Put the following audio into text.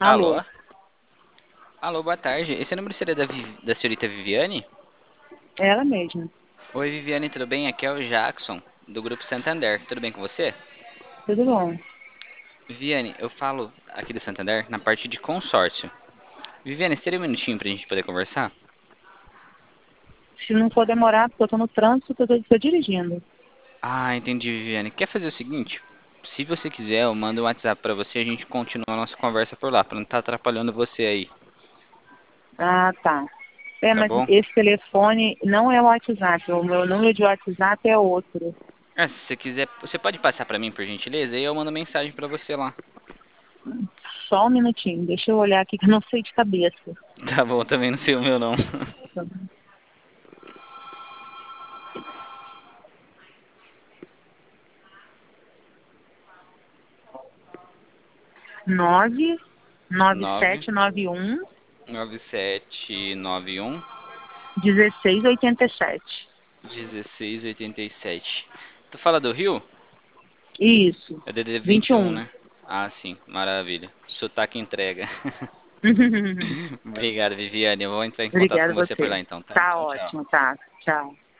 Alô? Alô? Alô, boa tarde. Esse número seria da senhorita Viviane? Ela mesma. Oi, Viviane, tudo bem? Aqui é o Jackson, do Grupo Santander. Tudo bem com você? Tudo bom? Viviane, eu falo aqui do Santander na parte de consórcio. Viviane, você teria um minutinho pra gente poder conversar? Se não for demorar, porque eu tô no trânsito, tô dirigindo. Ah, entendi, Viviane. Quer fazer o seguinte? Se você quiser, eu mando um WhatsApp pra você e a gente continua a nossa conversa por lá, pra não estar atrapalhando você aí, Ah, tá. tá Mas bom? esse telefone não é o WhatsApp. O meu número de WhatsApp é outro. Se você quiser, você pode passar pra mim, por gentileza, e eu mando mensagem pra você lá. Só um minutinho. Deixa eu olhar aqui que eu não sei de cabeça. Tá bom, também não sei o meu não. 99791 9791 1687. 1687. Tu fala do Rio? Isso. É DD 21, 21. né? Ah, sim, maravilha. Sotaque entrega. Obrigado, Viviane. Eu vou entrar em contato Obrigada com a você por você. lá então, tá? Tá Tchau, tchau. ótimo, tá. Tchau.